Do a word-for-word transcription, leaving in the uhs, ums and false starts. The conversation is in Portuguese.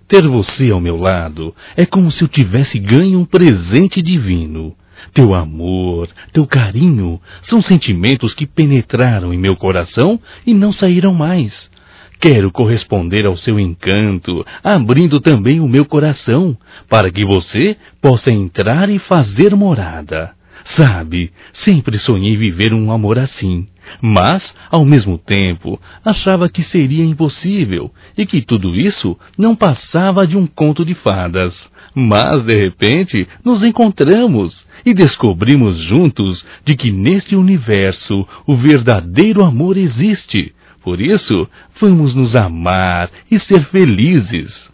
Ter você ao meu lado é como se eu tivesse ganho um presente divino. Teu amor, teu carinho, são sentimentos que penetraram em meu coração e não saíram mais. Quero corresponder ao seu encanto, abrindo também o meu coração, para que você possa entrar e fazer morada. Sabe, sempre sonhei viver um amor assim, mas, ao mesmo tempo, achava que seria impossível e que tudo isso não passava de um conto de fadas. Mas, de repente, nos encontramos e descobrimos juntos de que neste universo o verdadeiro amor existe. Por isso, vamos nos amar e ser felizes.